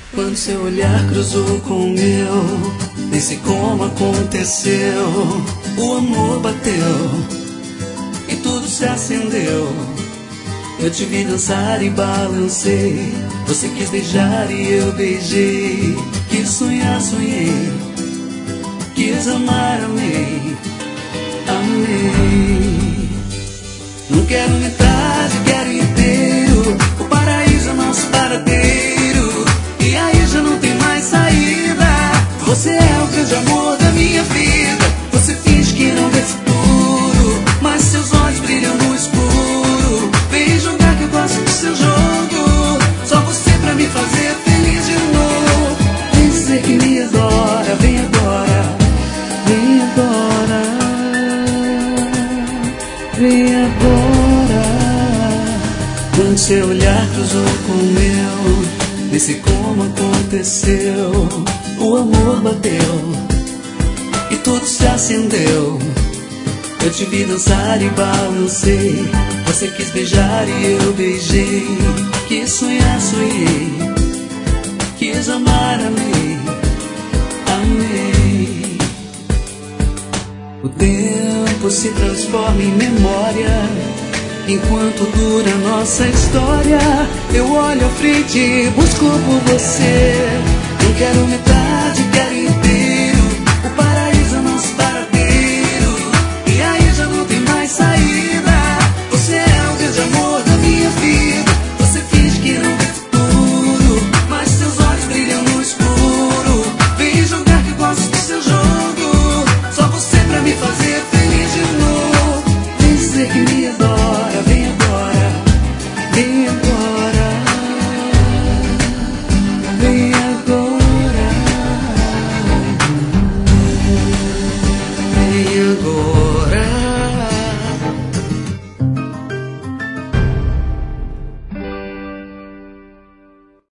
Quando seu olhar cruzou com o meu, nem sei como aconteceu. O amor bateu e tudo se acendeu. Eu te vi dançar e balancei. Você quis beijar e eu beijei. Quis sonhar, sonhei. Quis amar, amei. Amei. Não quero metade, quero inteiro. O paraíso é nosso paradeiro. E aí já não tem mais saída. Você é o grande amor da minha vida. Você finge que não vê futuro, mas seus olhos brilham no escuro. Vem jogar que eu gosto do seu jogo. Só você pra me fazer feliz de novo. Vem dizer que me adora. Vem agora, vem agora, vem agora. Quando seu olhar cruzou com o meu, nem sei como aconteceu. O amor bateu e tudo se acendeu. Eu te vi dançar e balancei. Você quis beijar e eu beijei. Quis sonhar, sonhei. Quis amar, amei. Amei. O tempo se transforma em memória. Enquanto dura nossa história, eu olho à frente e busco por você. Não quero metade, quero inteiro. O paraíso é nosso paradeiro. E aí já não tem mais saída. Você é o grande amor da minha vida. Você finge que não vê futuro, mas seus olhos brilham no escuro. Vem jogar que eu gosto do seu jogo. Só você pra me fazer feliz de novo. Vem dizer que me adora. Vem agora, vem agora, vem agora.